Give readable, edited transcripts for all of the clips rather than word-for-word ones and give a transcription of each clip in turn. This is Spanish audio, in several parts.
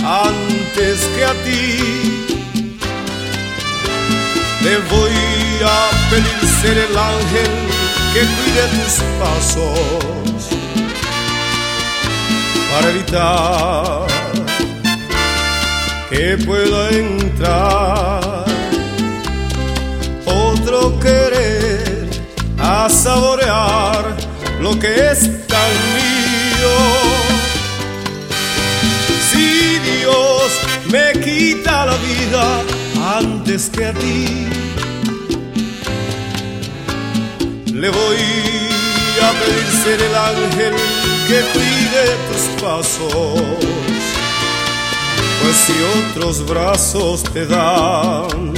antes que a ti. Te voy a pedir ser el ángel que cuide tus pasos para evitar que pueda entrar otro querer a saborear lo que es tan mío. Si Dios me quita la vida antes que a ti, le voy a pedir ser el ángel que cuide tus pasos, pues si otros brazos te dan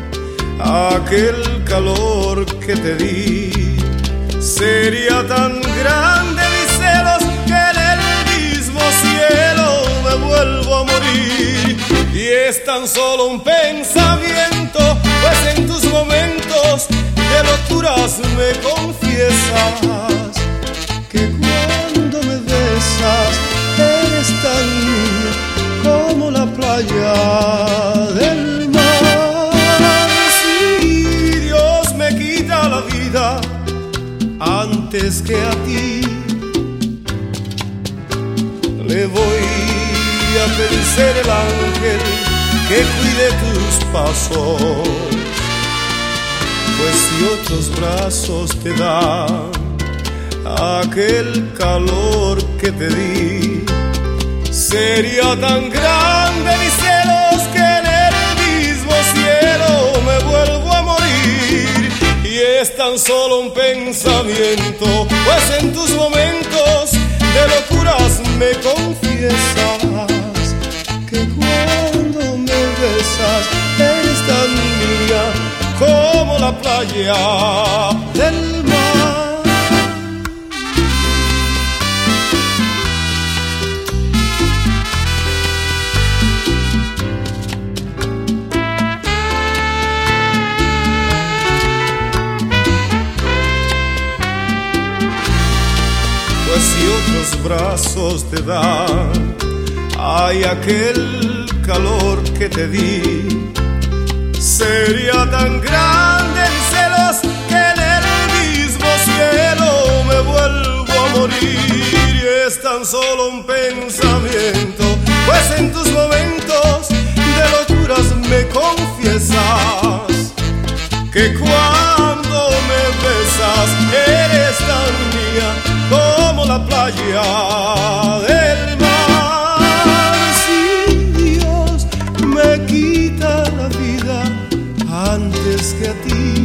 aquel calor que te di, sería tan grande mis celos que en el mismo cielo me vuelvo a morir. Y es tan solo un pensamiento, pues en tus momentos de locuras me confiesas que cuando me besas eres tan mía como la playa del mar. Si Dios me quita la vida antes que a ti, le voy a pedir ser el ángel que cuide tus pasos, pues si otros brazos te dan aquel calor que te di, sería tan grande mis celos que en el mismo cielo me vuelvo a morir. Y es tan solo un pensamiento, pues en tus momentos de locuras me confiesas que cuando me besas eres tan mía como la playa del mar. Pues si otros brazos te dan, hay aquel calor que te di, sería tan grande mis celos que en el mismo cielo me vuelvo a morir. Y es tan solo un pensamiento, pues en tus momentos de locuras me confiesas que cuando me besas eres tan mía como la playa del mar. Si Dios me quita la vida antes que a ti,